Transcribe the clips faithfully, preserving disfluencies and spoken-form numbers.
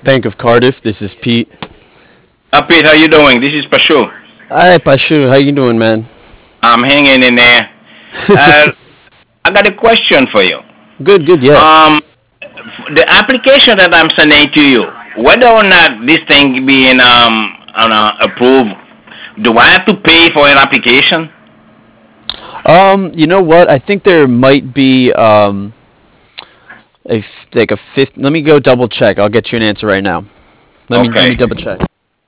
Bank of Cardiff. This is Pete. Uh, Pete, how you doing? This is Pashu. Hi, Pashu. How you doing, man? I'm hanging in there. Uh, I got a question for you. Good, good. Yeah. Um, the application that I'm sending to you, whether or not this thing being um uh, approved, do I have to pay for an application? Um, you know what? I think there might be um a f- like a fifth. Let me go double check. I'll get you an answer right now. Let me let me Okay. double check.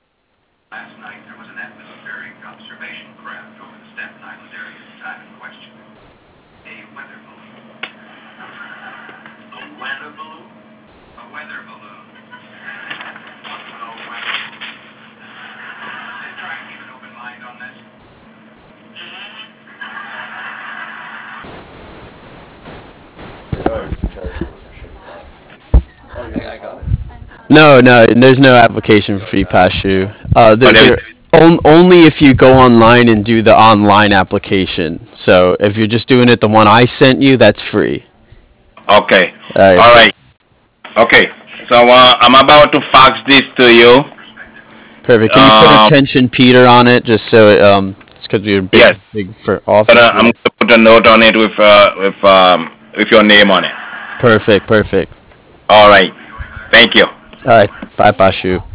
No, no, there's no application fee, Pashu. Uh, Oh, there, there, there on, only if you go online and do the online application. So if you're just doing it, the one I sent you, that's free. okay. All right, All per- right. Okay. So uh, I'm about to fax this to you. perfect. Can you put Um, attention Peter on it, just so it, um, it's because you're big, yes. big for But office. uh, I'm Yeah. going to put a note on it with uh with um with your name on it. Perfect, perfect. All right. Thank you. All right, bye, Pashu.